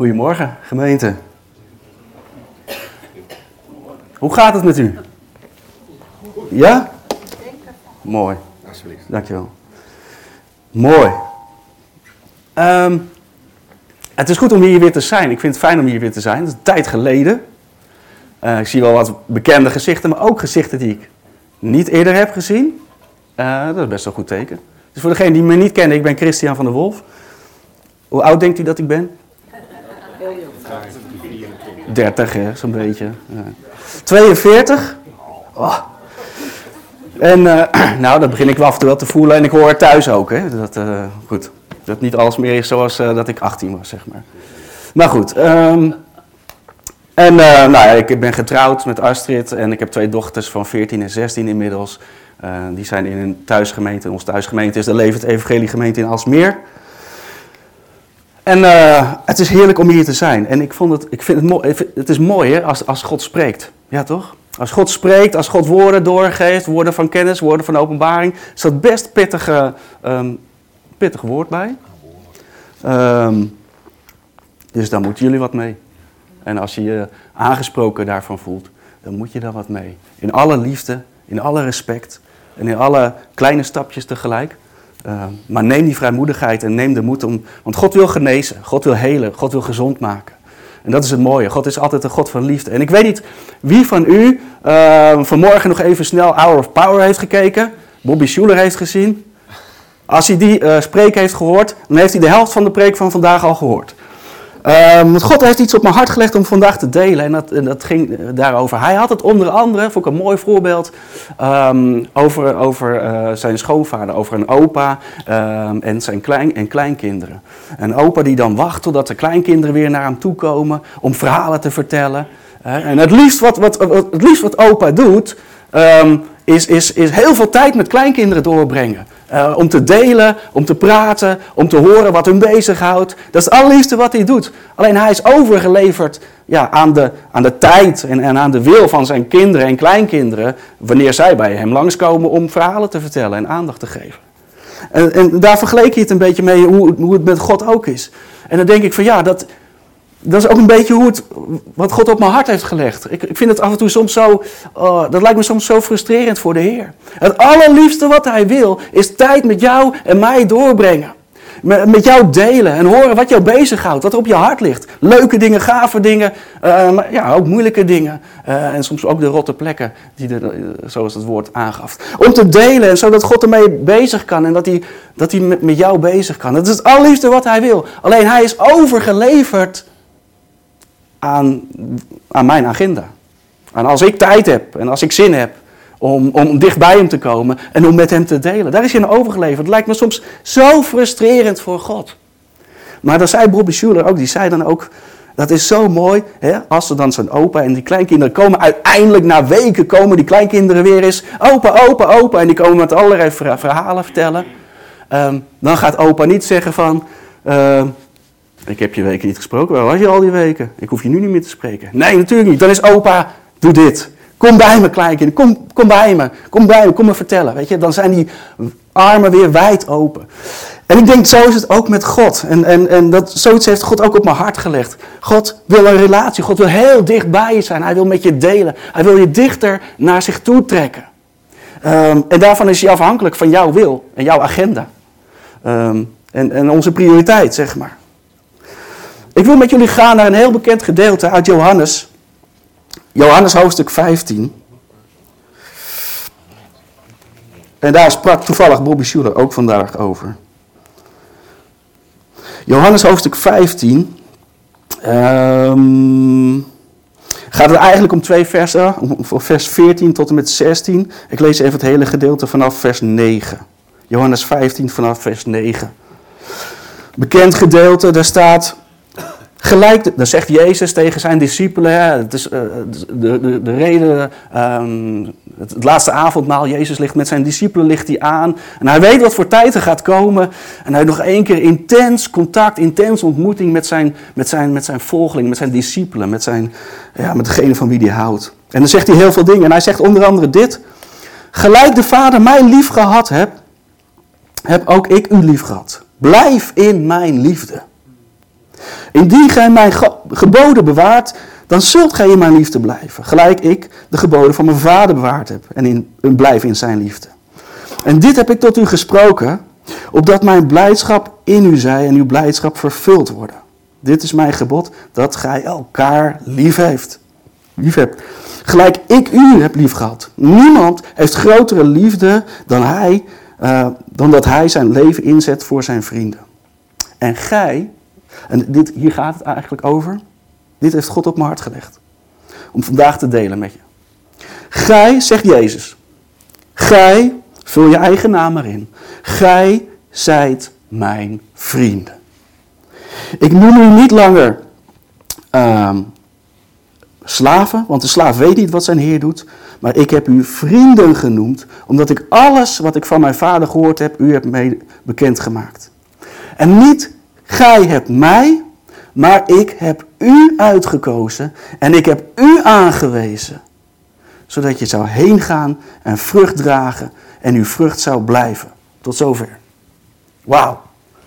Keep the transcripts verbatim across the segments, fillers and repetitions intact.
Goedemorgen, gemeente. Hoe gaat het met u? Ja? Mooi. Alsjeblieft. Dankjewel. Mooi. Um, het is goed om hier weer te zijn. Ik vind het fijn om hier weer te zijn. Het is een tijd geleden. Uh, ik zie wel wat bekende gezichten, maar ook gezichten die ik niet eerder heb gezien. Uh, dat is best wel een goed teken. Dus voor degenen die me niet kennen, ik ben Christian van der Wolf. Hoe oud denkt u dat ik ben? Heel jong. dertig, hè, zo'n beetje. Uh, tweeënveertig. Oh. En uh, nou, dat begin ik wel af en toe wel te voelen. En ik hoor het thuis ook, hè. Dat, uh, goed, dat niet alles meer is zoals uh, dat ik achttien was, zeg maar. Maar goed. Um, en uh, nou ja, ik ben getrouwd met Astrid. En ik heb twee dochters van veertien en zestien inmiddels. Uh, die zijn in een thuisgemeente. Onze thuisgemeente is de Levend Evangeliegemeente in Aalsmeer. En uh, het is heerlijk om hier te zijn. En ik, vond het, ik vind het mooi. Het is mooi, hè, als, als God spreekt. Ja, toch? Als God spreekt, als God woorden doorgeeft, woorden van kennis, woorden van openbaring, is dat best pittige, um, pittig woord bij. Um, dus daar moeten jullie wat mee. En als je je aangesproken daarvan voelt, dan moet je daar wat mee. In alle liefde, in alle respect en in alle kleine stapjes tegelijk. Uh, maar neem die vrijmoedigheid en neem de moed om, want God wil genezen, God wil helen, God wil gezond maken. En dat is het mooie. God is altijd een God van liefde. En ik weet niet wie van u uh, vanmorgen nog even snel Hour of Power heeft gekeken. Bobby Schuller heeft gezien. Als hij die uh, spreek heeft gehoord, dan heeft hij de helft van de preek van vandaag al gehoord. Uh, want God heeft iets op mijn hart gelegd om vandaag te delen. En dat, en dat ging uh, daarover. Hij had het onder andere, vond ik een mooi voorbeeld, um, over, over uh, zijn schoonvader, over een opa um, en zijn klein, en kleinkinderen. Een opa die dan wacht totdat de kleinkinderen weer naar hem toe komen om verhalen te vertellen. Uh, en het liefst wat, wat, wat, het liefst wat opa doet, um, is, is, is heel veel tijd met kleinkinderen doorbrengen. Uh, om te delen, om te praten, om te horen wat hun bezighoudt. Dat is het allerliefste wat hij doet. Alleen hij is overgeleverd ja, aan, de, aan de tijd en, en aan de wil van zijn kinderen en kleinkinderen, wanneer zij bij hem langskomen om verhalen te vertellen en aandacht te geven. En, en daar vergeleek je het een beetje mee hoe, hoe het met God ook is. En dan denk ik van ja, dat... Dat is ook een beetje hoe het, wat God op mijn hart heeft gelegd. Ik, ik vind het af en toe soms zo, uh, dat lijkt me soms zo frustrerend voor de Heer. Het allerliefste wat Hij wil, is tijd met jou en mij doorbrengen. Met, met jou delen en horen wat jou bezighoudt, wat er op je hart ligt. Leuke dingen, gave dingen, uh, maar ja, ook moeilijke dingen. Uh, en soms ook de rotte plekken, die de, uh, zoals het woord aangaf. Om te delen en zodat God ermee bezig kan en dat Hij, dat hij met, met jou bezig kan. Dat is het allerliefste wat Hij wil. Alleen Hij is overgeleverd Aan, aan mijn agenda. En als ik tijd heb en als ik zin heb om, om dicht bij hem te komen en om met hem te delen. Daar is hij aan overgeleverd. Het lijkt me soms zo frustrerend voor God. Maar dan zei Bobby Schuller ook, die zei dan ook, dat is zo mooi, hè, als er dan zijn opa en die kleinkinderen komen, uiteindelijk na weken komen die kleinkinderen weer eens, opa, opa, opa, en die komen met allerlei verhalen vertellen. Um, dan gaat opa niet zeggen van, uh, ik heb je weken niet gesproken. Waar was je al die weken? Ik hoef je nu niet meer te spreken. Nee, natuurlijk niet. Dan is opa, doe dit. Kom bij me, kleinkind. Kom, kom bij me. Kom bij me. Kom me vertellen. Weet je, dan zijn die armen weer wijd open. En ik denk, zo is het ook met God. En, en, en dat, zoiets heeft God ook op mijn hart gelegd. God wil een relatie. God wil heel dicht bij je zijn. Hij wil met je delen. Hij wil je dichter naar zich toe trekken. Um, en daarvan is hij afhankelijk van jouw wil en jouw agenda. Um, en, en onze prioriteit, zeg maar. Ik wil met jullie gaan naar een heel bekend gedeelte uit Johannes. Johannes hoofdstuk vijftien. En daar sprak toevallig Bobby Schuller ook vandaag over. Johannes hoofdstuk vijftien. Um, gaat het eigenlijk om twee versen. Om vers veertien tot en met zestien. Ik lees even het hele gedeelte vanaf vers negen. Johannes vijftien vanaf vers negen. Bekend gedeelte, daar staat... Gelijk, dan zegt Jezus tegen zijn discipelen, hè, het is uh, de, de, de reden, um, het, het laatste avondmaal, Jezus ligt met zijn discipelen ligt hij aan. En hij weet wat voor tijd er gaat komen. En hij heeft nog één keer intens contact, intens ontmoeting met zijn, met zijn, met zijn volgeling, met zijn discipelen, met, zijn, ja, met degene van wie hij houdt. En dan zegt hij heel veel dingen. En hij zegt onder andere dit. Gelijk de Vader mij lief gehad hebt, heb ook ik u lief gehad. Blijf in mijn liefde. Indien gij mijn ge- geboden bewaart, dan zult gij in mijn liefde blijven. Gelijk ik de geboden van mijn vader bewaard heb en, in, en blijf in zijn liefde. En dit heb ik tot u gesproken, opdat mijn blijdschap in u zij en uw blijdschap vervuld worden. Dit is mijn gebod, dat gij elkaar lief heeft. Lief hebt. Gelijk ik u heb lief gehad. Niemand heeft grotere liefde dan hij, uh, dan dat hij zijn leven inzet voor zijn vrienden. En gij, en dit, hier gaat het eigenlijk over, dit heeft God op mijn hart gelegd. Om vandaag te delen met je. Gij, zegt Jezus, gij, vul je eigen naam erin. Gij zijt mijn vrienden. Ik noem u niet langer uh, slaven, want de slaaf weet niet wat zijn heer doet. Maar ik heb u vrienden genoemd, omdat ik alles wat ik van mijn vader gehoord heb, u heb mee bekendgemaakt. En niet gij hebt mij, maar ik heb u uitgekozen en ik heb u aangewezen. Zodat je zou heen gaan en vrucht dragen en uw vrucht zou blijven. Tot zover. Wauw.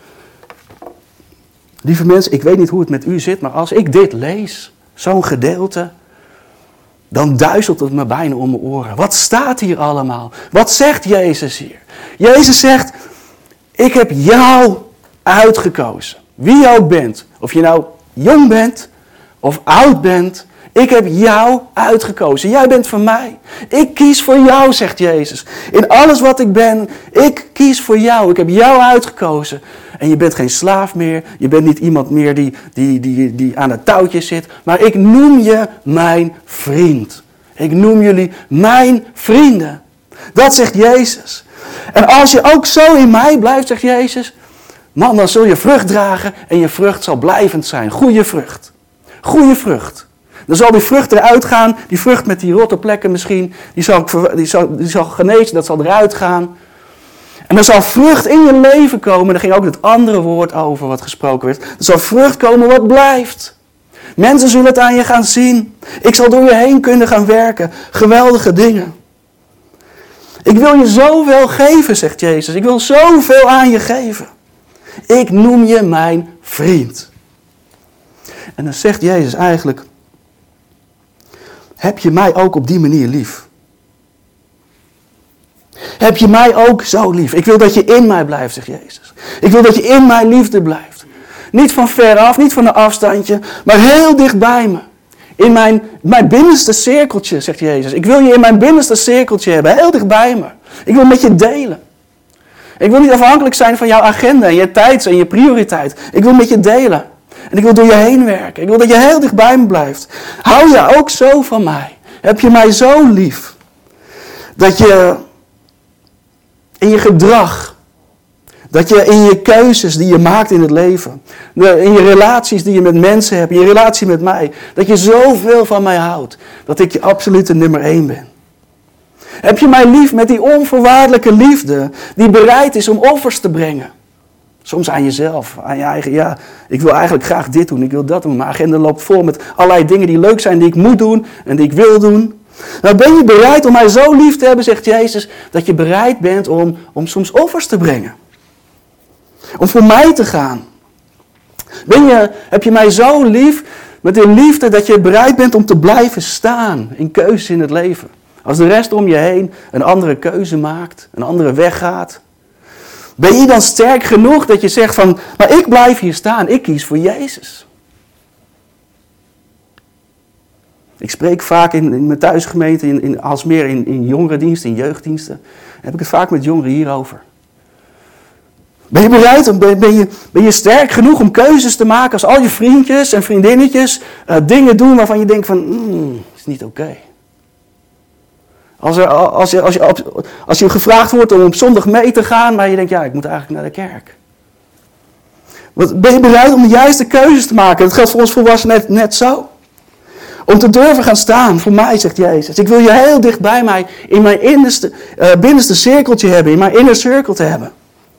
Lieve mensen, ik weet niet hoe het met u zit, maar als ik dit lees, zo'n gedeelte, dan duizelt het me bijna om mijn oren. Wat staat hier allemaal? Wat zegt Jezus hier? Jezus zegt, ik heb jou uitgekozen. Wie je ook bent. Of je nou jong bent of oud bent. Ik heb jou uitgekozen. Jij bent van mij. Ik kies voor jou, zegt Jezus. In alles wat ik ben, ik kies voor jou. Ik heb jou uitgekozen. En je bent geen slaaf meer. Je bent niet iemand meer die, die, die, die aan het touwtje zit. Maar ik noem je mijn vriend. Ik noem jullie mijn vrienden. Dat zegt Jezus. En als je ook zo in mij blijft, zegt Jezus, man, dan zul je vrucht dragen en je vrucht zal blijvend zijn. Goeie vrucht. Goeie vrucht. Dan zal die vrucht eruit gaan, die vrucht met die rotte plekken misschien, die zal, die zal, die zal genezen, dat zal eruit gaan. En er zal vrucht in je leven komen, daar ging ook het andere woord over wat gesproken werd. Er zal vrucht komen wat blijft. Mensen zullen het aan je gaan zien. Ik zal door je heen kunnen gaan werken. Geweldige dingen. Ik wil je zoveel geven, zegt Jezus. Ik wil zoveel aan je geven. Ik noem je mijn vriend. En dan zegt Jezus eigenlijk, heb je mij ook op die manier lief? Heb je mij ook zo lief? Ik wil dat je in mij blijft, zegt Jezus. Ik wil dat je in mijn liefde blijft. Niet van ver af, niet van een afstandje, maar heel dicht bij me. In mijn, mijn binnenste cirkeltje, zegt Jezus. Ik wil je in mijn binnenste cirkeltje hebben, heel dicht bij me. Ik wil met je delen. Ik wil niet afhankelijk zijn van jouw agenda en je tijd en je prioriteit. Ik wil met je delen. En ik wil door je heen werken. Ik wil dat je heel dicht bij me blijft. Hou je ook zo van mij? Heb je mij zo lief? Dat je in je gedrag, dat je in je keuzes die je maakt in het leven, in je relaties die je met mensen hebt, in je relatie met mij, dat je zoveel van mij houdt, dat ik je absolute nummer één ben. Heb je mij lief met die onvoorwaardelijke liefde, die bereid is om offers te brengen? Soms aan jezelf, aan je eigen, ja, ik wil eigenlijk graag dit doen, ik wil dat doen. Mijn agenda loopt vol met allerlei dingen die leuk zijn, die ik moet doen en die ik wil doen. Nou, ben je bereid om mij zo lief te hebben, zegt Jezus, dat je bereid bent om, om soms offers te brengen. Om voor mij te gaan. Ben je, heb je mij zo lief, met de liefde dat je bereid bent om te blijven staan in keuzes in het leven. Als de rest om je heen een andere keuze maakt, een andere weg gaat. Ben je dan sterk genoeg dat je zegt van, maar ik blijf hier staan, ik kies voor Jezus. Ik spreek vaak in, in mijn thuisgemeente, in, in Aalsmeer, in, in jongerendiensten, in jeugddiensten. Heb ik het vaak met jongeren hierover. Ben je bereid, ben, ben, je, ben je sterk genoeg om keuzes te maken als al je vriendjes en vriendinnetjes uh, dingen doen waarvan je denkt van, mm, is niet oké. Okay. Als, er, als, je, als, je, als je gevraagd wordt om op zondag mee te gaan, maar je denkt, ja, ik moet eigenlijk naar de kerk. Wat, ben je bereid om de juiste keuzes te maken? Dat geldt voor ons volwassenen net, net zo. Om te durven gaan staan, voor mij, zegt Jezus. Ik wil je heel dicht bij mij, in mijn innerste, uh, binnenste cirkeltje hebben, in mijn inner circle te hebben.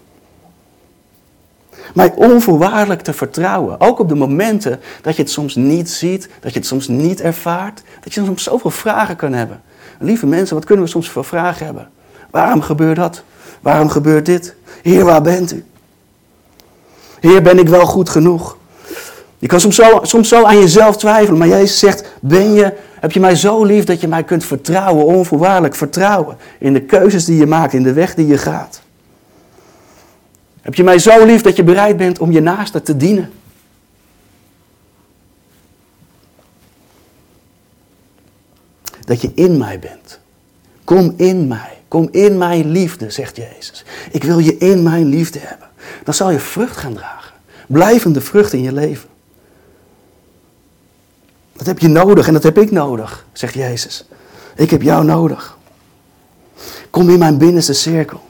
Mij onvoorwaardelijk te vertrouwen. Ook op de momenten dat je het soms niet ziet, dat je het soms niet ervaart. Dat je soms zoveel vragen kan hebben. Lieve mensen, wat kunnen we soms voor vragen hebben? Waarom gebeurt dat? Waarom gebeurt dit? Heer, waar bent u? Heer, ben ik wel goed genoeg? Je kan soms zo, soms zo aan jezelf twijfelen, maar Jezus zegt, ben je, heb je mij zo lief dat je mij kunt vertrouwen, onvoorwaardelijk vertrouwen in de keuzes die je maakt, in de weg die je gaat. Heb je mij zo lief dat je bereid bent om je naaste te dienen? Dat je in mij bent. Kom in mij. Kom in mijn liefde, zegt Jezus. Ik wil je in mijn liefde hebben. Dan zal je vrucht gaan dragen. Blijvende vrucht in je leven. Dat heb je nodig en dat heb ik nodig, zegt Jezus. Ik heb jou nodig. Kom in mijn binnenste cirkel.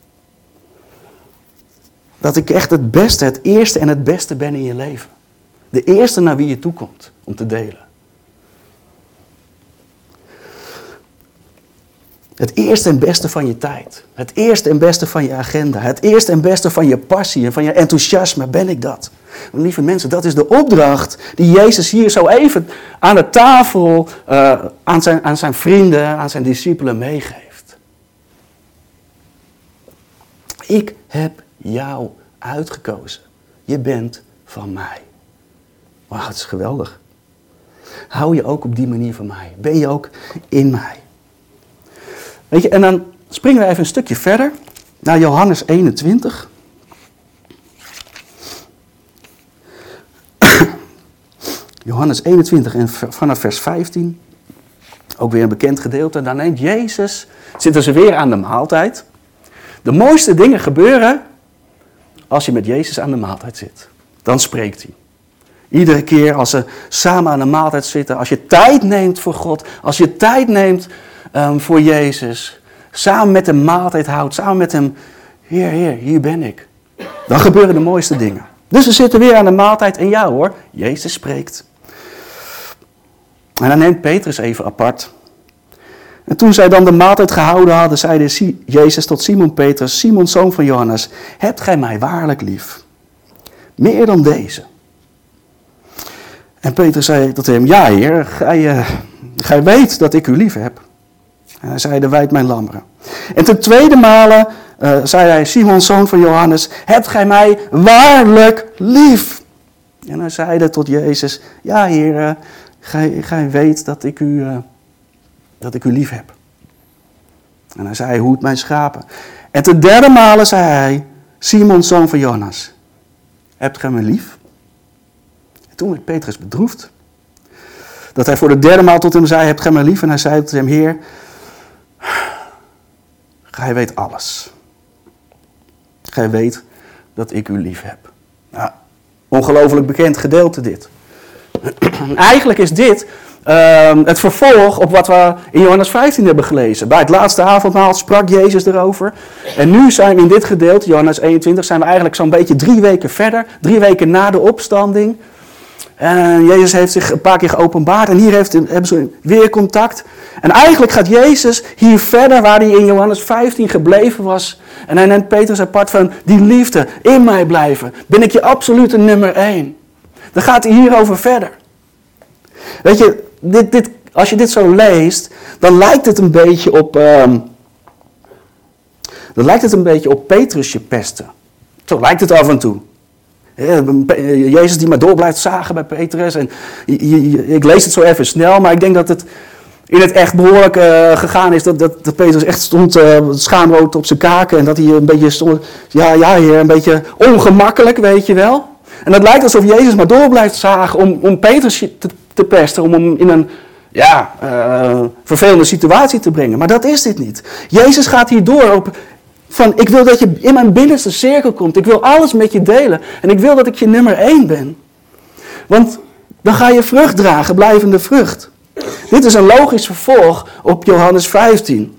Dat ik echt het beste, het eerste en het beste ben in je leven. De eerste naar wie je toekomt om te delen. Het eerste en beste van je tijd. Het eerste en beste van je agenda. Het eerste en beste van je passie en van je enthousiasme. Ben ik dat? Want lieve mensen, dat is de opdracht die Jezus hier zo even aan de tafel uh, aan, zijn, aan zijn vrienden, aan zijn discipelen meegeeft. Ik heb jou uitgekozen. Je bent van mij. Wauw, het is geweldig. Hou je ook op die manier van mij? Ben je ook in mij? Weet je, en dan springen we even een stukje verder naar Johannes eenentwintig. Johannes eenentwintig en vanaf vers vijftien. Ook weer een bekend gedeelte. Dan neemt Jezus, zitten ze weer aan de maaltijd. De mooiste dingen gebeuren als je met Jezus aan de maaltijd zit. Dan spreekt hij. Iedere keer als ze samen aan de maaltijd zitten, als je tijd neemt voor God, als je tijd neemt um, voor Jezus, samen met hem maaltijd houdt, samen met hem, Heer, Heer, hier ben ik. Dan gebeuren de mooiste dingen. Dus we zitten weer aan de maaltijd en ja hoor, Jezus spreekt. En dan neemt Petrus even apart. En toen zij dan de maaltijd gehouden hadden, zeide Jezus tot Simon Petrus, Simon, zoon van Johannes, hebt gij mij waarlijk lief? Meer dan deze. En Petrus zei tot hem, ja Heer, gij, uh, gij weet dat ik u lief heb. En hij zeide, wijd mijn lammeren. En ten tweede male uh, zei hij, Simon, zoon van Johannes, hebt gij mij waarlijk lief? En hij zeide tot Jezus, ja Heer, uh, gij, gij weet dat ik u... Uh, dat ik u lief heb. En hij zei, hoed mijn schapen. En ten derde male zei hij, Simon, zoon van Jonas, hebt gij me lief? En toen werd Petrus bedroefd. Dat hij voor de derde maal tot hem zei, hebt gij me lief? En hij zei tot hem, Heer, gij weet alles. Gij weet dat ik u lief heb. Nou, ongelooflijk bekend gedeelte dit. Eigenlijk is dit uh, het vervolg op wat we in Johannes vijftien hebben gelezen. Bij het laatste avondmaal sprak Jezus erover. En nu zijn we in dit gedeelte, Johannes eenentwintig, zijn we eigenlijk zo'n beetje drie weken verder. Drie weken na de opstanding. En Jezus heeft zich een paar keer geopenbaard. En hier heeft, hebben ze weer contact. En eigenlijk gaat Jezus hier verder waar hij in Johannes vijftien gebleven was. En hij neemt Petrus apart van die liefde, in mij blijven. Ben ik je absolute nummer één. Dan gaat hij hierover verder. Weet je, dit, dit, als je dit zo leest, dan lijkt het een beetje op, um, dan lijkt het een beetje op Petrusje pesten. Zo lijkt het af en toe. Jezus die maar door blijft zagen bij Petrus. En ik lees het zo even snel, maar ik denk dat het in het echt behoorlijk uh, gegaan is. Dat, dat, dat Petrus echt stond uh, schaamrood op zijn kaken. En dat hij een beetje stond, ja, ja heer, een beetje ongemakkelijk, weet je wel. En het lijkt alsof Jezus maar door blijft zagen om, om Petrus te, te pesten. Om hem in een ja, uh, vervelende situatie te brengen. Maar dat is dit niet. Jezus gaat hier door op van ik wil dat je in mijn binnenste cirkel komt. Ik wil alles met je delen. En ik wil dat ik je nummer één ben. Want dan ga je vrucht dragen, blijvende vrucht. Dit is een logisch vervolg op Johannes vijftien.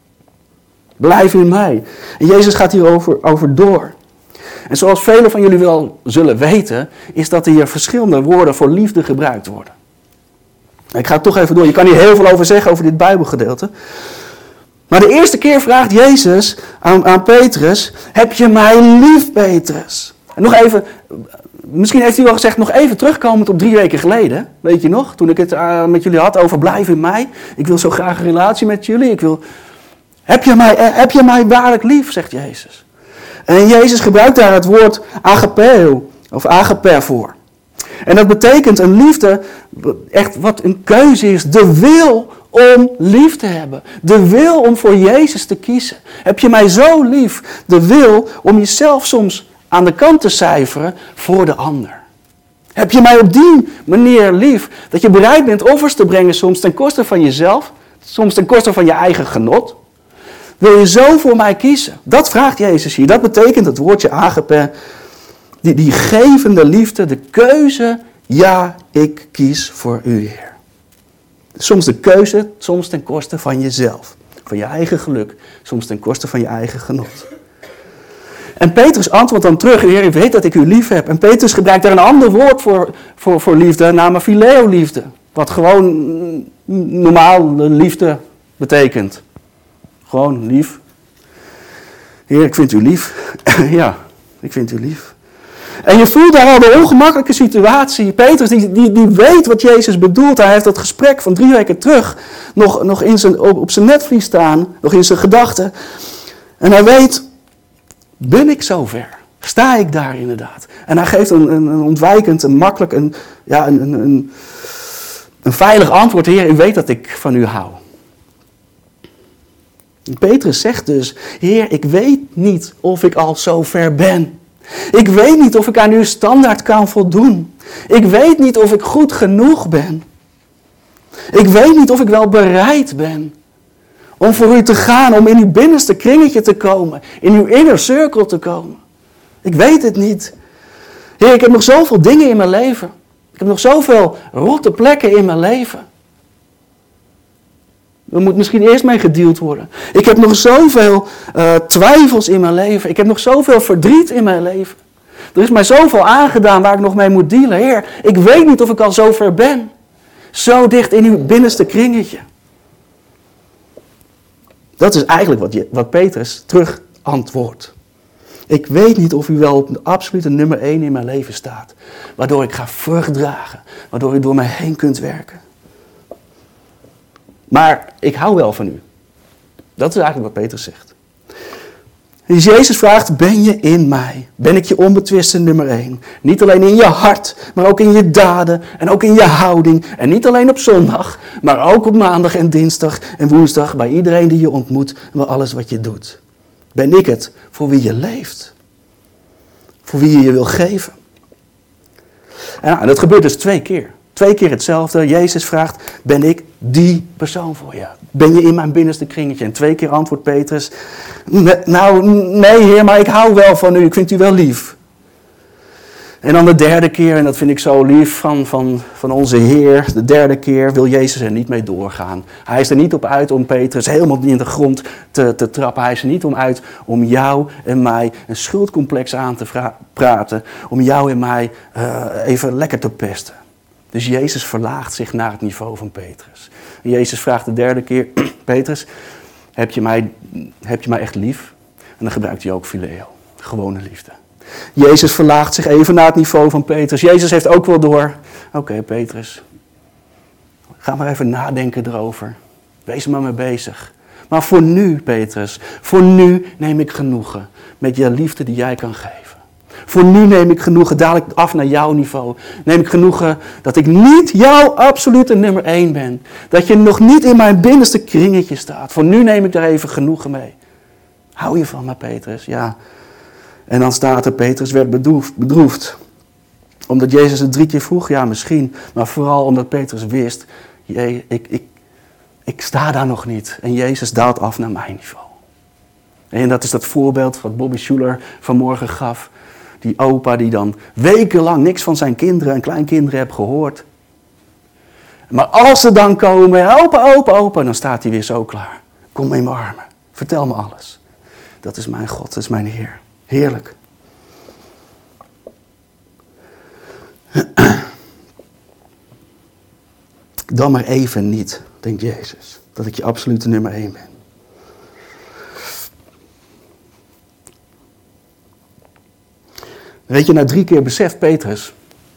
Blijf in mij. En Jezus gaat hierover over door. En zoals velen van jullie wel zullen weten, is dat er hier verschillende woorden voor liefde gebruikt worden. Ik ga het toch even door. Je kan hier heel veel over zeggen over dit Bijbelgedeelte. Maar de eerste keer vraagt Jezus aan, aan Petrus, heb je mij lief, Petrus? En nog even, misschien heeft hij wel gezegd, nog even terugkomend op drie weken geleden. Weet je nog? Toen ik het uh, met jullie had over blijf in mij. Ik wil zo graag een relatie met jullie. Ik wil, heb je mij, heb je mij waarlijk lief, zegt Jezus. En Jezus gebruikt daar het woord agapeo, of agape voor. En dat betekent een liefde, echt wat een keuze is, de wil om lief te hebben. De wil om voor Jezus te kiezen. Heb je mij zo lief, de wil om jezelf soms aan de kant te cijferen voor de ander. Heb je mij op die manier lief, dat je bereid bent offers te brengen soms ten koste van jezelf, soms ten koste van je eigen genot. Wil je zo voor mij kiezen? Dat vraagt Jezus hier. Dat betekent het woordje agape, die, die gevende liefde, de keuze, ja, ik kies voor u, Heer. Soms de keuze, soms ten koste van jezelf. Van je eigen geluk, soms ten koste van je eigen genot. En Petrus antwoordt dan terug, Heer, ik weet dat ik u lief heb. En Petrus gebruikt daar een ander woord voor, voor, voor liefde, namelijk phileo-liefde. Wat gewoon normaal liefde betekent. Gewoon lief. Heer, ik vind u lief. Ja, ik vind u lief. En je voelt daar al de ongemakkelijke situatie. Petrus die, die, die weet wat Jezus bedoelt. Hij heeft dat gesprek van drie weken terug nog, nog in zijn, op, op zijn netvlies staan. Nog in zijn gedachten. En hij weet, ben ik zover? Sta ik daar inderdaad? En hij geeft een, een, een ontwijkend, een makkelijk, een, ja, een, een, een, een veilig antwoord. Heer, u weet dat ik van u hou. En Petrus zegt dus, Heer, ik weet niet of ik al zo ver ben. Ik weet niet of ik aan uw standaard kan voldoen. Ik weet niet of ik goed genoeg ben. Ik weet niet of ik wel bereid ben om voor u te gaan, om in uw binnenste kringetje te komen, in uw inner circle te komen. Ik weet het niet. Heer, ik heb nog zoveel dingen in mijn leven. Ik heb nog zoveel rotte plekken in mijn leven. Er moet misschien eerst mee gedeeld worden. Ik heb nog zoveel uh, twijfels in mijn leven. Ik heb nog zoveel verdriet in mijn leven. Er is mij zoveel aangedaan waar ik nog mee moet dealen. Heer, ik weet niet of ik al zo ver ben. Zo dicht in uw binnenste kringetje. Dat is eigenlijk wat, je, wat Petrus terug antwoordt. Ik weet niet of u wel op de absolute nummer één in mijn leven staat. Waardoor ik ga vrucht dragen. Waardoor u door mij heen kunt werken. Maar ik hou wel van u. Dat is eigenlijk wat Petrus zegt. Dus Jezus vraagt, ben je in mij? Ben ik je onbetwiste nummer één? Niet alleen in je hart, maar ook in je daden en ook in je houding. En niet alleen op zondag, maar ook op maandag en dinsdag en woensdag. Bij iedereen die je ontmoet en bij alles wat je doet. Ben ik het voor wie je leeft? Voor wie je je wil geven? En nou, dat gebeurt dus twee keer. Twee keer hetzelfde. Jezus vraagt, ben ik die persoon voor je? Ben je in mijn binnenste kringetje? En twee keer antwoordt Petrus, nou nee Heer, maar ik hou wel van u, ik vind u wel lief. En dan de derde keer, en dat vind ik zo lief van, van, van onze Heer, de derde keer wil Jezus er niet mee doorgaan. Hij is er niet op uit om Petrus helemaal in de grond te, te trappen. Hij is er niet om uit om jou en mij een schuldcomplex aan te vra- praten. Om jou en mij uh, even lekker te pesten. Dus Jezus verlaagt zich naar het niveau van Petrus. En Jezus vraagt de derde keer, Petrus, heb je, mij, heb je mij echt lief? En dan gebruikt hij ook phileo, gewone liefde. Jezus verlaagt zich even naar het niveau van Petrus. Jezus heeft ook wel door, oké okay, Petrus, ga maar even nadenken erover. Wees er maar mee bezig. Maar voor nu, Petrus, voor nu neem ik genoegen met je liefde die jij kan geven. Voor nu neem ik genoegen, dadelijk af naar jouw niveau. Neem ik genoegen dat ik niet jouw absolute nummer één ben. Dat je nog niet in mijn binnenste kringetje staat. Voor nu neem ik daar even genoegen mee. Hou je van me, Petrus? Ja. En dan staat er, Petrus werd bedroefd, bedroefd. Omdat Jezus het drie keer vroeg? Ja, misschien. Maar vooral omdat Petrus wist, je, ik, ik, ik sta daar nog niet. En Jezus daalt af naar mijn niveau. En dat is dat voorbeeld wat Bobby Schuller vanmorgen gaf. Die opa die dan wekenlang niks van zijn kinderen en kleinkinderen heeft gehoord. Maar als ze dan komen, opa, opa, opa, dan staat hij weer zo klaar. Kom in mijn armen, vertel me alles. Dat is mijn God, dat is mijn Heer. Heerlijk. Dan maar even niet, denkt Jezus, dat ik je absolute nummer één ben. Weet je, na drie keer beseft Petrus,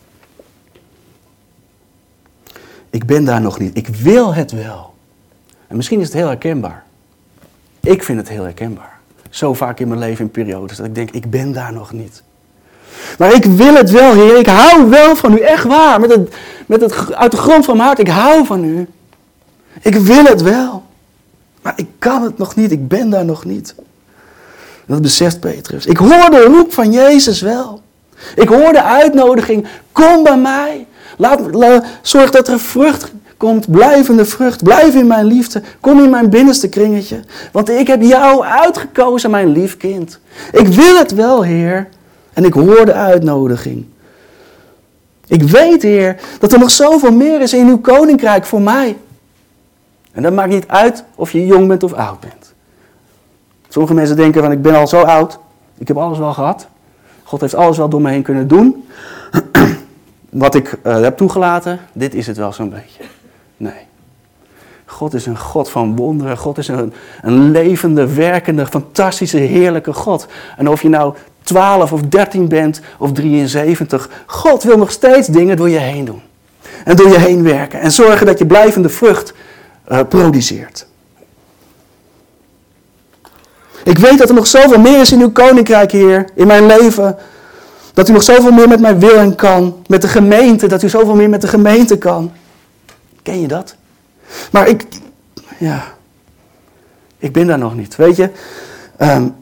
ik ben daar nog niet, ik wil het wel. En misschien is het heel herkenbaar. Ik vind het heel herkenbaar. Zo vaak in mijn leven in periodes dat ik denk, ik ben daar nog niet. Maar ik wil het wel, Heer. Ik hou wel van u, echt waar. Met het, met het, uit de grond van mijn hart, ik hou van u. Ik wil het wel. Maar ik kan het nog niet, ik ben daar nog niet. Dat beseft Petrus. Ik hoor de roep van Jezus wel. Ik hoor de uitnodiging, kom bij mij. Laat, la, zorg dat er vrucht komt, blijvende vrucht. Blijf in mijn liefde, kom in mijn binnenste kringetje. Want ik heb jou uitgekozen, mijn lief kind. Ik wil het wel, Heer. En ik hoor de uitnodiging. Ik weet, Heer, dat er nog zoveel meer is in uw koninkrijk voor mij. En dat maakt niet uit of je jong bent of oud bent. Sommige mensen denken van, ik ben al zo oud. Ik heb alles wel gehad. God heeft alles wel door me heen kunnen doen. Wat ik uh, heb toegelaten, dit is het wel zo'n beetje. Nee. God is een God van wonderen. God is een, een levende, werkende, fantastische, heerlijke God. En of je nou twaalf of dertien bent of drieënzeventig. God wil nog steeds dingen door je heen doen. En door je heen werken. En zorgen dat je blijvende vrucht uh, produceert. Ik weet dat er nog zoveel meer is in uw koninkrijk, Heer. In mijn leven. Dat u nog zoveel meer met mij wil en kan. Met de gemeente. Dat u zoveel meer met de gemeente kan. Ken je dat? Maar ik... Ja. Ik ben daar nog niet. Weet je. Um,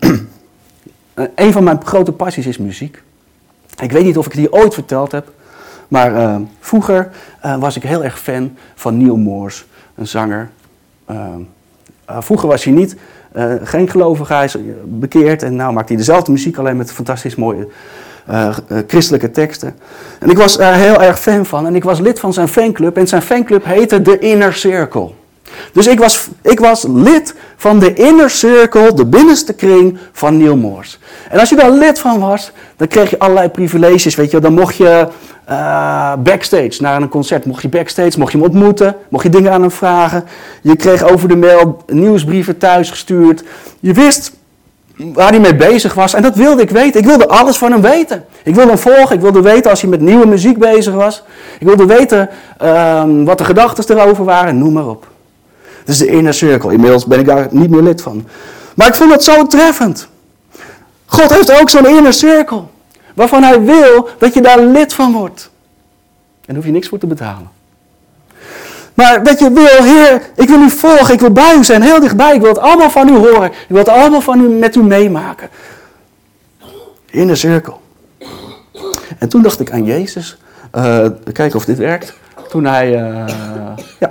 een van mijn grote passies is muziek. Ik weet niet of ik het hier ooit verteld heb. Maar uh, vroeger uh, was ik heel erg fan van Neil Morse. Een zanger. Uh, uh, vroeger was hij niet... Uh, geen gelovige, hij is bekeerd. En nou maakt hij dezelfde muziek. Alleen met fantastisch mooie... Uh, uh, christelijke teksten. En ik was er heel erg fan van. En ik was lid van zijn fanclub. En zijn fanclub heette The Inner Circle. Dus ik was, ik was lid van de Inner Circle, de binnenste kring van Neil Morse. En als je daar lid van was, dan kreeg je allerlei privileges. Weet je, dan mocht je uh, backstage naar een concert. Mocht je backstage, mocht je hem ontmoeten. Mocht je dingen aan hem vragen. Je kreeg over de mail nieuwsbrieven thuis gestuurd. Je wist... waar hij mee bezig was. En dat wilde ik weten. Ik wilde alles van hem weten. Ik wilde hem volgen. Ik wilde weten als hij met nieuwe muziek bezig was. Ik wilde weten um, wat de gedachten erover waren. Noem maar op. Dat is de Inner Circle. Inmiddels ben ik daar niet meer lid van. Maar ik vond het zo treffend. God heeft ook zo'n Inner Circle. Waarvan hij wil dat je daar lid van wordt. En daar hoef je niks voor te betalen. Maar dat je wil, Heer, ik wil u volgen, ik wil bij u zijn, heel dichtbij. Ik wil het allemaal van u horen. Ik wil het allemaal van u, met u meemaken. In de cirkel. En toen dacht ik aan Jezus. Uh, kijken of dit werkt. Toen hij, uh, ja.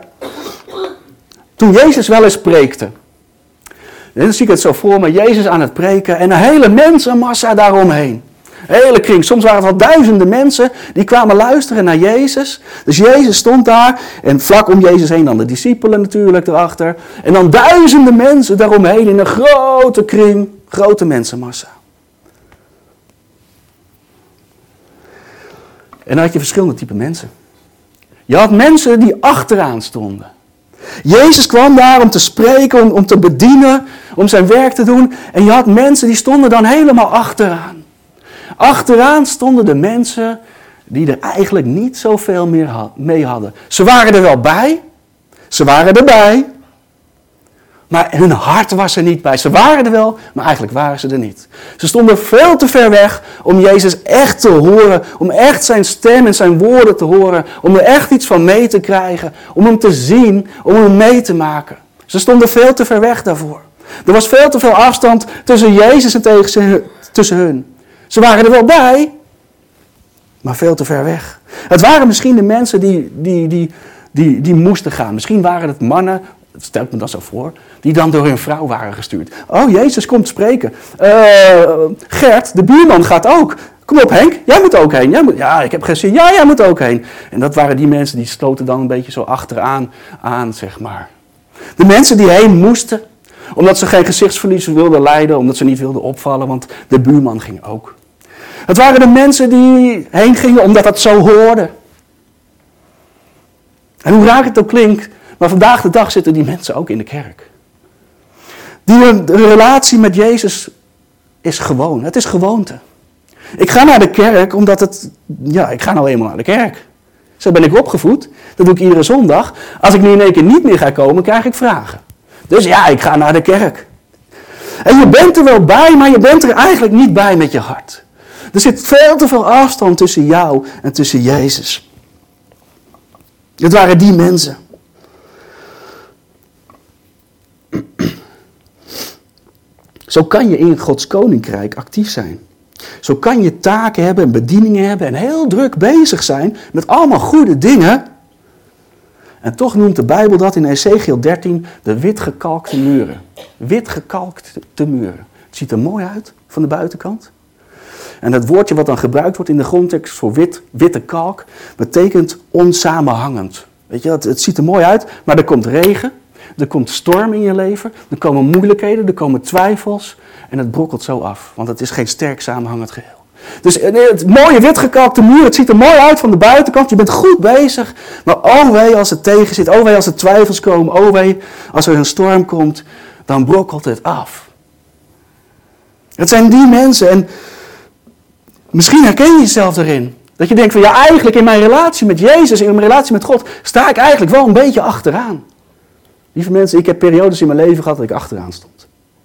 Toen Jezus wel eens preekte. En dan zie ik het zo voor me, Jezus aan het preken en een hele mensenmassa daaromheen. Een hele kring. Soms waren het wel duizenden mensen die kwamen luisteren naar Jezus. Dus Jezus stond daar en vlak om Jezus heen dan de discipelen natuurlijk erachter. En dan duizenden mensen daaromheen in een grote kring, grote mensenmassa. En dan had je verschillende typen mensen. Je had mensen die achteraan stonden. Jezus kwam daar om te spreken, om, om te bedienen, om zijn werk te doen. En je had mensen die stonden dan helemaal achteraan. Achteraan stonden de mensen die er eigenlijk niet zoveel meer mee hadden. Ze waren er wel bij. Ze waren erbij. Maar hun hart was er niet bij. Ze waren er wel, maar eigenlijk waren ze er niet. Ze stonden veel te ver weg om Jezus echt te horen. Om echt zijn stem en zijn woorden te horen. Om er echt iets van mee te krijgen. Om hem te zien. Om hem mee te maken. Ze stonden veel te ver weg daarvoor. Er was veel te veel afstand tussen Jezus en tussen hun. Ze waren er wel bij, maar veel te ver weg. Het waren misschien de mensen die, die, die, die, die moesten gaan. Misschien waren het mannen, stel ik me dat zo voor, die dan door hun vrouw waren gestuurd. Oh, Jezus komt spreken. Uh, Gert, de buurman, gaat ook. Kom op Henk, jij moet ook heen. Jij moet, ja, ik heb geen zin. Ja, jij moet ook heen. En dat waren die mensen die sloten dan een beetje zo achteraan aan, zeg maar. De mensen die heen moesten, omdat ze geen gezichtsverlies wilden lijden, omdat ze niet wilden opvallen, want de buurman ging ook. Het waren de mensen die heen gingen omdat dat zo hoorde. En hoe raar het ook klinkt, maar vandaag de dag zitten die mensen ook in de kerk. Die een relatie met Jezus is gewoon. Het is gewoonte. Ik ga naar de kerk omdat het, ja, ik ga nou eenmaal naar de kerk. Zo ben ik opgevoed. Dat doe ik iedere zondag. Als ik nu in één keer niet meer ga komen, krijg ik vragen. Dus ja, ik ga naar de kerk. En je bent er wel bij, maar je bent er eigenlijk niet bij met je hart. Er zit veel te veel afstand tussen jou en tussen Jezus. Het waren die mensen. Zo kan je in Gods koninkrijk actief zijn. Zo kan je taken hebben en bedieningen hebben en heel druk bezig zijn met allemaal goede dingen. En toch noemt de Bijbel dat in Ezechiel dertien de witgekalkte muren. Witgekalkte muren. Het ziet er mooi uit van de buitenkant. En het woordje wat dan gebruikt wordt in de grondtekst voor wit, witte kalk, betekent onsamenhangend. Weet je, het, het ziet er mooi uit, maar er komt regen, er komt storm in je leven, er komen moeilijkheden, er komen twijfels en het brokkelt zo af. Want het is geen sterk samenhangend geheel. Dus het mooie witgekalkte muur, het ziet er mooi uit van de buitenkant, je bent goed bezig. Maar oh wee als het tegen zit, oh wee als er twijfels komen, oh wee als er een storm komt, dan brokkelt het af. Het zijn die mensen en misschien herken je jezelf erin. Dat je denkt van ja, eigenlijk in mijn relatie met Jezus, in mijn relatie met God, sta ik eigenlijk wel een beetje achteraan. Lieve mensen, ik heb periodes in mijn leven gehad dat ik achteraan stond.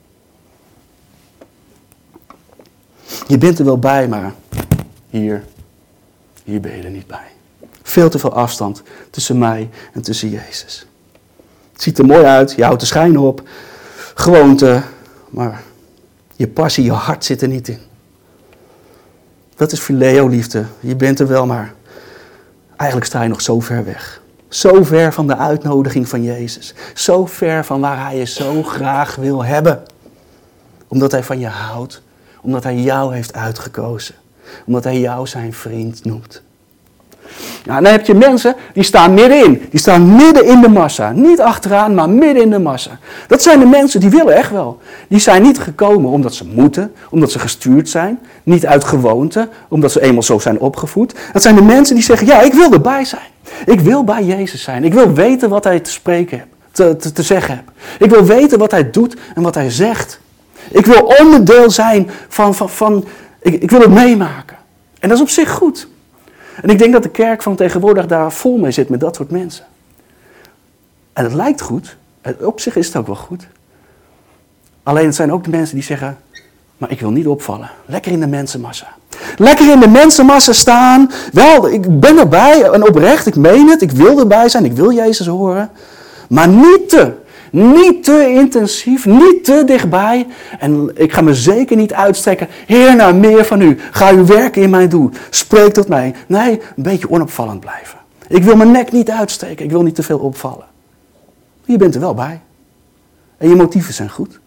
Je bent er wel bij, maar hier, hier ben je er niet bij. Veel te veel afstand tussen mij en tussen Jezus. Het ziet er mooi uit, je houdt de schijn op, gewoonte, maar je passie, je hart zit er niet in. Dat is phileo-liefde. Je bent er wel, maar eigenlijk sta je nog zo ver weg. Zo ver van de uitnodiging van Jezus. Zo ver van waar hij je zo graag wil hebben. Omdat hij van je houdt. Omdat hij jou heeft uitgekozen. Omdat hij jou zijn vriend noemt. Nou, dan heb je mensen die staan middenin. Die staan midden in de massa. Niet achteraan, maar midden in de massa. Dat zijn de mensen die willen echt wel. Die zijn niet gekomen omdat ze moeten, omdat ze gestuurd zijn. Niet uit gewoonte, omdat ze eenmaal zo zijn opgevoed. Dat zijn de mensen die zeggen, ja, ik wil erbij zijn. Ik wil bij Jezus zijn. Ik wil weten wat hij te spreken heeft, te, te, te zeggen heeft. Ik wil weten wat hij doet en wat hij zegt. Ik wil onderdeel zijn van, van, van ik, ik wil het meemaken. En dat is op zich goed. En ik denk dat de kerk van tegenwoordig daar vol mee zit met dat soort mensen. En het lijkt goed. Op zich is het ook wel goed. Alleen het zijn ook de mensen die zeggen, maar ik wil niet opvallen. Lekker in de mensenmassa. Lekker in de mensenmassa staan. Wel, ik ben erbij en oprecht, ik meen het. Ik wil erbij zijn, ik wil Jezus horen. Maar niet te. Niet te intensief, niet te dichtbij. En ik ga me zeker niet uitstrekken. Heer, naar meer van u. Ga uw werk in mij doen. Spreek tot mij. Nee, een beetje onopvallend blijven. Ik wil mijn nek niet uitsteken. Ik wil niet te veel opvallen. Je bent er wel bij. En je motieven zijn goed.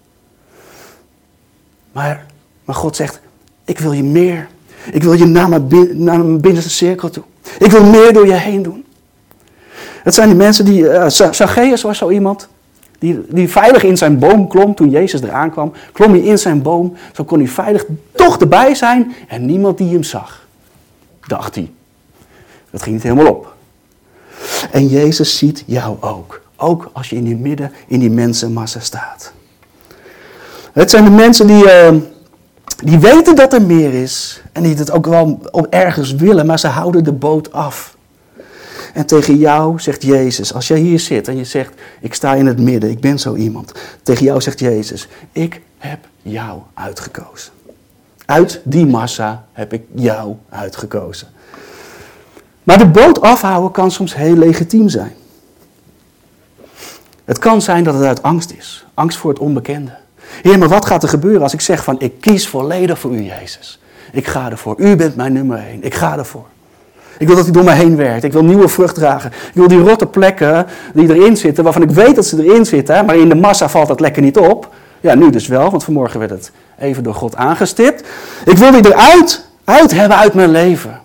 Maar, maar God zegt, ik wil je meer. Ik wil je naar mijn, bin, naar mijn binnenste cirkel toe. Ik wil meer door je heen doen. Het zijn die mensen die... Uh, Zacchaeus was zo iemand. Die, die veilig in zijn boom klom toen Jezus eraan kwam. Klom hij in zijn boom. Zo kon hij veilig toch erbij zijn. En niemand die hem zag. Dacht hij. Dat ging niet helemaal op. En Jezus ziet jou ook. Ook als je in die midden, in die mensenmassa staat. Het zijn de mensen die, uh, die weten dat er meer is. En die het ook wel ergens willen. Maar ze houden de boot af. En tegen jou zegt Jezus, als jij hier zit en je zegt, ik sta in het midden, ik ben zo iemand. Tegen jou zegt Jezus, ik heb jou uitgekozen. Uit die massa heb ik jou uitgekozen. Maar de boot afhouden kan soms heel legitiem zijn. Het kan zijn dat het uit angst is. Angst voor het onbekende. Heer, maar wat gaat er gebeuren als ik zeg van, ik kies volledig voor u, Jezus. Ik ga ervoor. U bent mijn nummer één. Ik ga ervoor. Ik wil dat hij door mij heen werkt. Ik wil nieuwe vrucht dragen. Ik wil die rotte plekken die erin zitten, waarvan ik weet dat ze erin zitten, maar in de massa valt dat lekker niet op. Ja, nu dus wel, want vanmorgen werd het even door God aangestipt. Ik wil die eruit uit hebben uit mijn leven.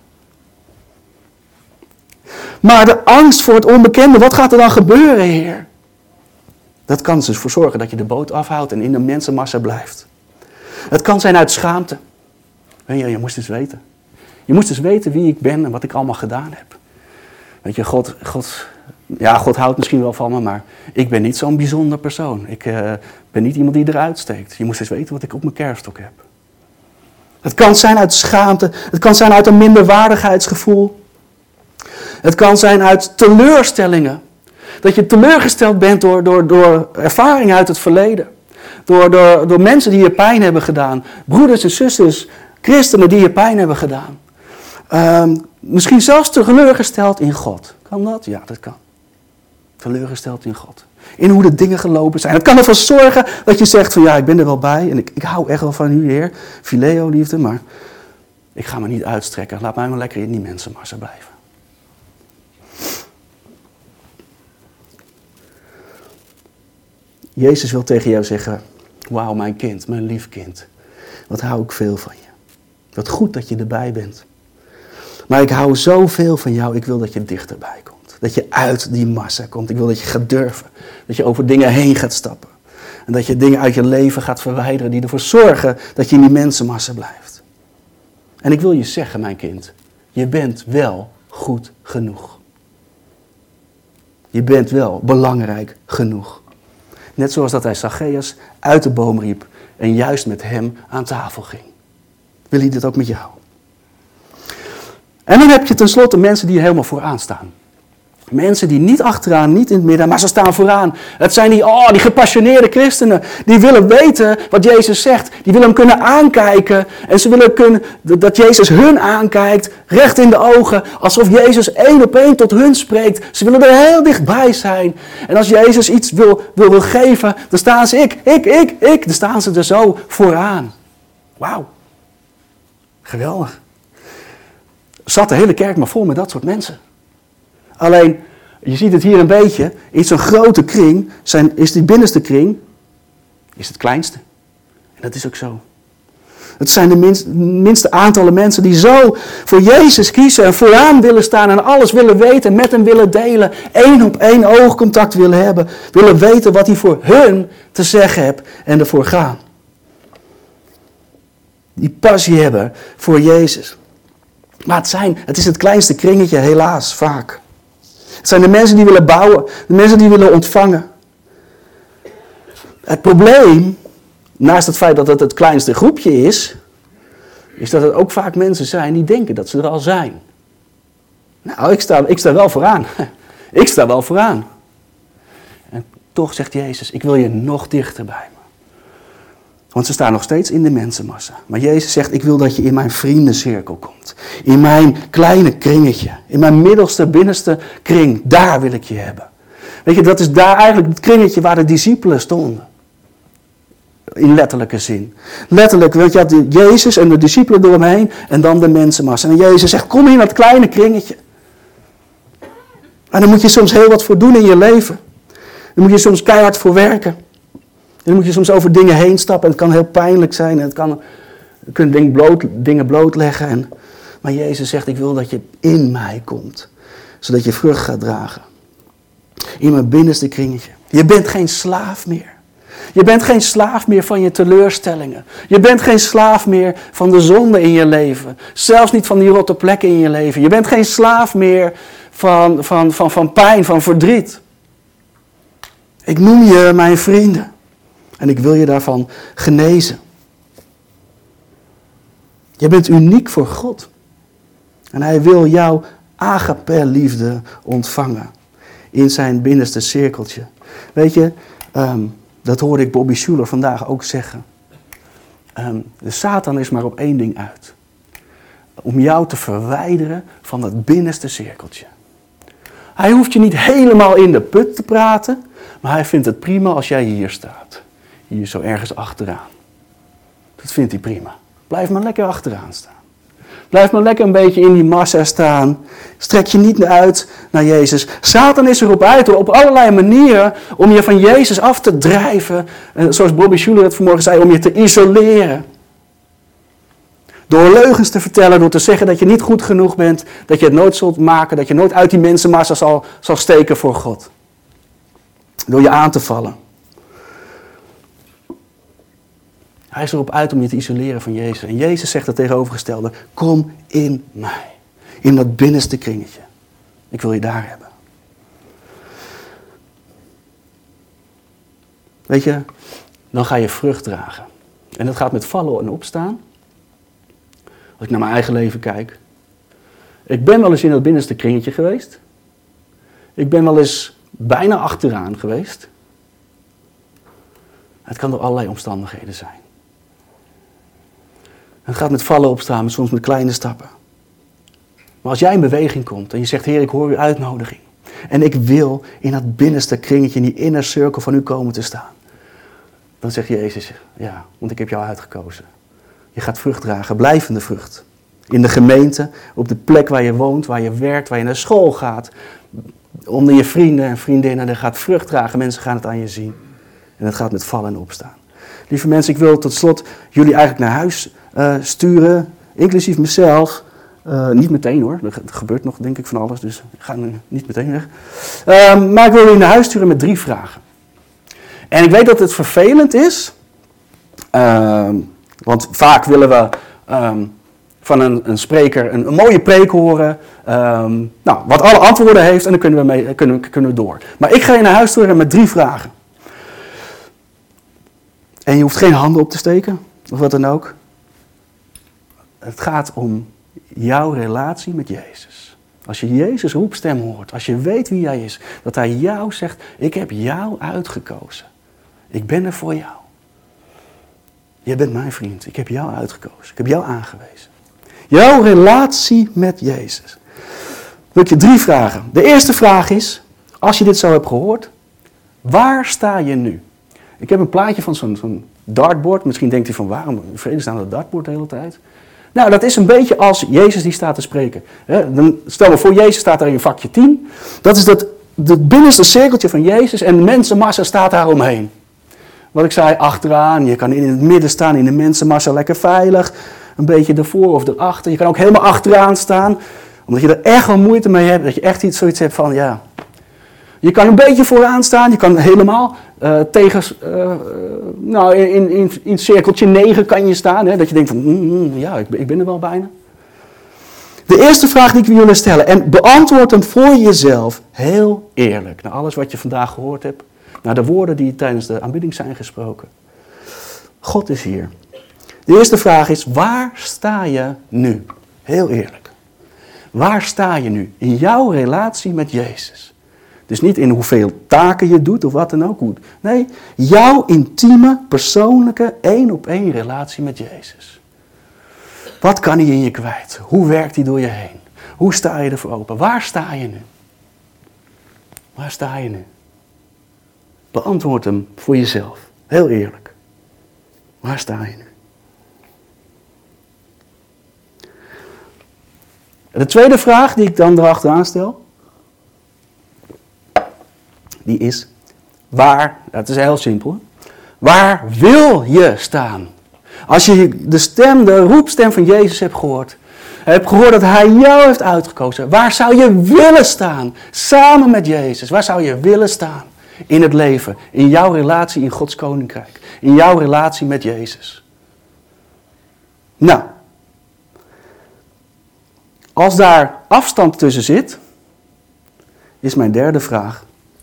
Maar de angst voor het onbekende, wat gaat er dan gebeuren, Heer? Dat kan er dus voor zorgen dat je de boot afhoudt en in de mensenmassa blijft. Het kan zijn uit schaamte. Weet je, je moest eens weten. Je moest eens weten wie ik ben en wat ik allemaal gedaan heb. Weet je, God, God, ja, God houdt misschien wel van me, maar ik ben niet zo'n bijzonder persoon. Ik uh, ben niet iemand die eruit steekt. Je moest eens weten wat ik op mijn kerfstok heb. Het kan zijn uit schaamte. Het kan zijn uit een minderwaardigheidsgevoel. Het kan zijn uit teleurstellingen. Dat je teleurgesteld bent door, door, door ervaringen uit het verleden. Door, door, door mensen die je pijn hebben gedaan. Broeders en zusters Christenen die je pijn hebben gedaan. Um, misschien zelfs teleurgesteld in God. Kan dat? Ja, dat kan. Teleurgesteld in God. In hoe de dingen gelopen zijn. Het kan ervoor zorgen dat je zegt van ja, ik ben er wel bij. En ik, ik hou echt wel van u, Heer. Phileo, liefde, maar ik ga me niet uitstrekken. Laat mij maar lekker in die mensenmassa blijven. Jezus wil tegen jou zeggen, wauw, mijn kind, mijn lief kind. Wat hou ik veel van je. Wat goed dat je erbij bent. Maar ik hou zoveel van jou, ik wil dat je dichterbij komt. Dat je uit die massa komt. Ik wil dat je gaat durven. Dat je over dingen heen gaat stappen. En dat je dingen uit je leven gaat verwijderen die ervoor zorgen dat je in die mensenmassa blijft. En ik wil je zeggen, mijn kind, je bent wel goed genoeg. Je bent wel belangrijk genoeg. Net zoals dat hij Zacchaeus uit de boom riep en juist met hem aan tafel ging. Wil hij dit ook met jou? En dan heb je tenslotte mensen die er helemaal vooraan staan. Mensen die niet achteraan, niet in het midden, maar ze staan vooraan. Het zijn die, oh, die gepassioneerde christenen. Die willen weten wat Jezus zegt. Die willen hem kunnen aankijken. En ze willen kunnen, dat Jezus hun aankijkt, recht in de ogen. Alsof Jezus één op één tot hun spreekt. Ze willen er heel dichtbij zijn. En als Jezus iets wil, wil, wil geven, dan staan ze ik, ik, ik, ik. Dan staan ze er zo vooraan. Wauw. Geweldig. Zat de hele kerk maar vol met dat soort mensen. Alleen, je ziet het hier een beetje, in zo'n grote kring, zijn, is die binnenste kring, is het kleinste. En dat is ook zo. Het zijn de minst, minste aantallen mensen die zo voor Jezus kiezen en vooraan willen staan en alles willen weten, met hem willen delen, één op één oogcontact willen hebben, willen weten wat hij voor hun te zeggen heeft en ervoor gaan. Die passie hebben voor Jezus. Maar het, zijn, het is het kleinste kringetje, helaas, vaak. Het zijn de mensen die willen bouwen, de mensen die willen ontvangen. Het probleem, naast het feit dat het het kleinste groepje is, is dat het ook vaak mensen zijn die denken dat ze er al zijn. Nou, ik sta, ik sta wel vooraan. Ik sta wel vooraan. En toch zegt Jezus, ik wil je nog dichter bij me. Want ze staan nog steeds in de mensenmassa. Maar Jezus zegt, ik wil dat je in mijn vriendencirkel komt. In mijn kleine kringetje. In mijn middelste, binnenste kring. Daar wil ik je hebben. Weet je, dat is daar eigenlijk het kringetje waar de discipelen stonden. In letterlijke zin. Letterlijk, want je had Jezus en de discipelen door hem heen. En dan de mensenmassa. En Jezus zegt, kom in dat kleine kringetje. En daar moet je soms heel wat voor doen in je leven. Daar moet je soms keihard voor werken. En dan moet je soms over dingen heen stappen. En het kan heel pijnlijk zijn. En het kan, je kunt dingen, bloot, dingen blootleggen. En, maar Jezus zegt, ik wil dat je in mij komt. Zodat je vrucht gaat dragen. In mijn binnenste kringetje. Je bent geen slaaf meer. Je bent geen slaaf meer van je teleurstellingen. Je bent geen slaaf meer van de zonde in je leven. Zelfs niet van die rotte plekken in je leven. Je bent geen slaaf meer van, van, van, van pijn, van verdriet. Ik noem je mijn vrienden. En ik wil je daarvan genezen. Je bent uniek voor God. En hij wil jouw agape liefde ontvangen. In zijn binnenste cirkeltje. Weet je, um, dat hoorde ik Bobby Schuller vandaag ook zeggen. Um, de Satan is maar op één ding uit. Om jou te verwijderen van dat binnenste cirkeltje. Hij hoeft je niet helemaal in de put te praten. Maar hij vindt het prima als jij hier staat. Hier zo ergens achteraan. Dat vindt hij prima. Blijf maar lekker achteraan staan. Blijf maar lekker een beetje in die massa staan. Strek je niet uit naar Jezus. Satan is erop uit op allerlei manieren om je van Jezus af te drijven. Zoals Bobby Schuller het vanmorgen zei, om je te isoleren. Door leugens te vertellen, door te zeggen dat je niet goed genoeg bent. Dat je het nooit zult maken, dat je nooit uit die mensenmassa zal, zal steken voor God. Door je aan te vallen. Hij is erop uit om je te isoleren van Jezus. En Jezus zegt het tegenovergestelde. Kom in mij. In dat binnenste kringetje. Ik wil je daar hebben. Weet je, dan ga je vrucht dragen. En dat gaat met vallen en opstaan. Als ik naar mijn eigen leven kijk. Ik ben wel eens in dat binnenste kringetje geweest. Ik ben wel eens bijna achteraan geweest. Het kan door allerlei omstandigheden zijn. Het gaat met vallen opstaan, soms met kleine stappen. Maar als jij in beweging komt en je zegt, Heer, ik hoor uw uitnodiging. En ik wil in dat binnenste kringetje, in die inner circle van u komen te staan. Dan zegt Jezus, ja, want ik heb jou uitgekozen. Je gaat vrucht dragen, blijvende vrucht. In de gemeente, op de plek waar je woont, waar je werkt, waar je naar school gaat. Onder je vrienden en vriendinnen, er gaat vrucht dragen. Mensen gaan het aan je zien. En het gaat met vallen en opstaan. Lieve mensen, ik wil tot slot jullie eigenlijk naar huis uh, sturen. Inclusief mezelf. Uh, niet meteen hoor, er gebeurt nog denk ik van alles, dus ik ga nu niet meteen weg. Uh, maar ik wil jullie naar huis sturen met drie vragen. En ik weet dat het vervelend is. Uh, want vaak willen we um, van een, een spreker een, een mooie preek horen. Um, nou, wat alle antwoorden heeft en dan kunnen we, mee, kunnen, kunnen we door. Maar ik ga je naar huis sturen met drie vragen. En je hoeft geen handen op te steken, of wat dan ook. Het gaat om jouw relatie met Jezus. Als je Jezus roepstem hoort, als je weet wie hij is, dat hij jou zegt, ik heb jou uitgekozen. Ik ben er voor jou. Jij bent mijn vriend, ik heb jou uitgekozen, ik heb jou aangewezen. Jouw relatie met Jezus. Wil ik je drie vragen. De eerste vraag is, als je dit zo hebt gehoord, waar sta je nu? Ik heb een plaatje van zo'n, zo'n dartboard. Misschien denkt u van, waarom in vredesnaam dat dartboard de hele tijd? Nou, dat is een beetje als Jezus die staat te spreken. Dan stel me voor, Jezus staat daar in vakje tien. Dat is dat, het binnenste cirkeltje van Jezus en de mensenmassa staat daar omheen. Wat ik zei, achteraan. Je kan in het midden staan, in de mensenmassa lekker veilig. Een beetje ervoor of erachter. Je kan ook helemaal achteraan staan. Omdat je er echt wel moeite mee hebt. Dat je echt iets, zoiets hebt van, ja... Je kan een beetje vooraan staan, je kan helemaal uh, tegen, uh, nou in, in, in cirkeltje negen kan je staan. Hè, dat je denkt van, mm, ja, ik ben, ik ben er wel bijna. De eerste vraag die ik wil jullie stellen, en beantwoord hem voor jezelf heel eerlijk. Naar alles wat je vandaag gehoord hebt, naar de woorden die tijdens de aanbidding zijn gesproken. God is hier. De eerste vraag is, waar sta je nu? Heel eerlijk. Waar sta je nu in jouw relatie met Jezus? Dus niet in hoeveel taken je doet of wat dan ook. Nee, jouw intieme, persoonlijke, één op één relatie met Jezus. Wat kan hij in je kwijt? Hoe werkt hij door je heen? Hoe sta je ervoor open? Waar sta je nu? Waar sta je nu? Beantwoord hem voor jezelf. Heel eerlijk. Waar sta je nu? De tweede vraag die ik dan erachteraan stel... Die is, waar, dat is heel simpel, waar wil je staan? Als je de stem, de roepstem van Jezus hebt gehoord, hebt gehoord dat hij jou heeft uitgekozen, waar zou je willen staan? Samen met Jezus, waar zou je willen staan? In het leven, in jouw relatie in Gods Koninkrijk, in jouw relatie met Jezus. Nou, als daar afstand tussen zit, is mijn derde vraag.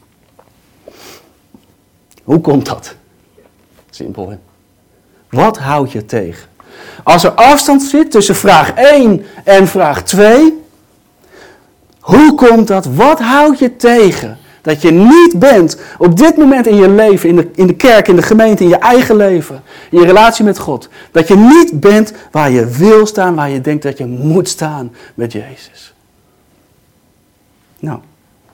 Hoe komt dat? Simpel, hè? Wat houd je tegen? Als er afstand zit tussen vraag één en vraag twee, hoe komt dat? Wat houd je tegen? Dat je niet bent op dit moment in je leven, in de, in de kerk, in de gemeente, in je eigen leven, in je relatie met God. Dat je niet bent waar je wil staan, waar je denkt dat je moet staan met Jezus. Nou.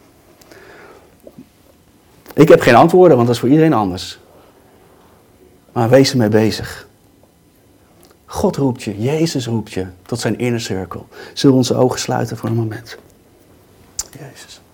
Ik heb geen antwoorden, want dat is voor iedereen anders. Maar wees ermee bezig. God roept je, Jezus roept je tot zijn inner circle. Zullen we onze ogen sluiten voor een moment? Jezus.